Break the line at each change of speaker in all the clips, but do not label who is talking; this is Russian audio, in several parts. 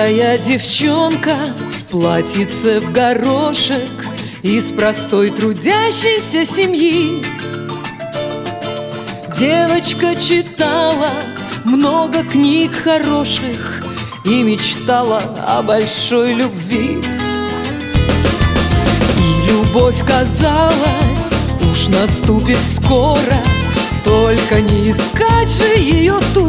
Рыжая девчонка, платьице в горошек, из простой трудящейся семьи. Девочка читала много книг хороших и мечтала о большой любви. И любовь, казалось, уж наступит скоро, только не искать же ее тут.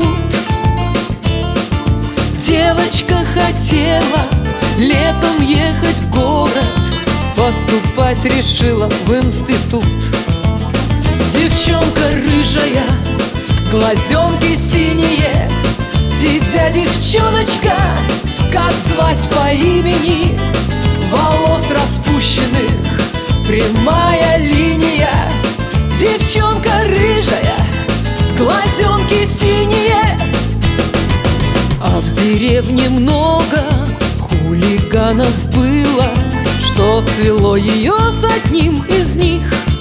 Девочка хотела летом ехать в город, поступать решила в институт. Девчонка рыжая, глазенки синие, тебя, девчоночка, как звать по имени? Волос распущенных, прямая линия. Девчонка рыжая, глазенки синие. А в деревне много хулиганов было, что свело ее с одним из них.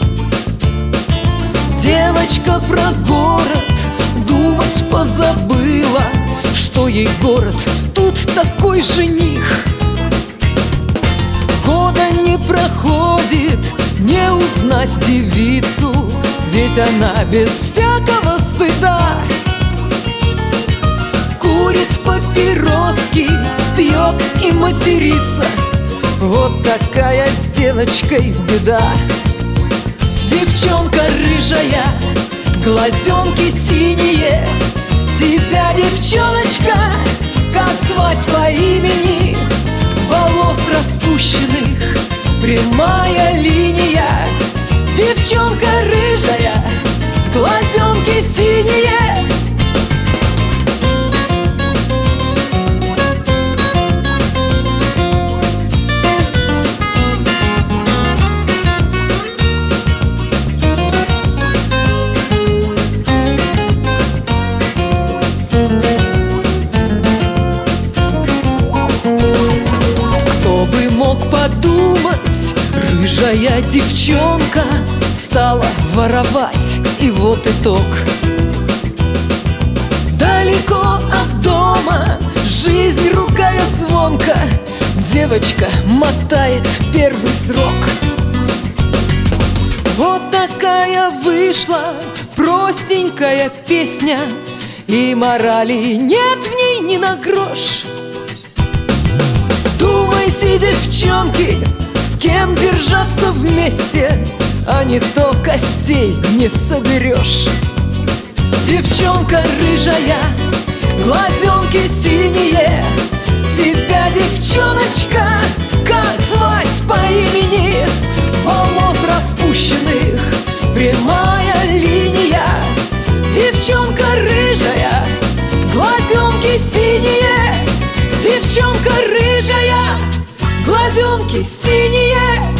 Девочка про город думать позабыла, что ей город тут такой жених. Года не проходит, не узнать девицу, ведь она без всякого стыда курит папироски, пьет и матерится. Вот такая с девочкой беда. Девчонка рыжая, глазенки синие, тебя, девчоночка, как звать по имени? Волос распущенных, прямая линия. Девчонка рыжая, глазенки синие. Подумать, рыжая девчонка стала воровать, и вот итог. Далеко от дома, жизнь ругая звонко, девочка мотает первый срок. Вот такая вышла простенькая песня, и морали нет в ней ни на грош. Думайте, девчонки, с кем держаться вместе, а не то костей не соберешь. Девчонка рыжая, глазенки синие, тебя, девчоночка, как звать по имени? Волос распущенных, прямая линия. Девчонка рыжая, глазенки синие. Девчонка рыжая, глазенки синие.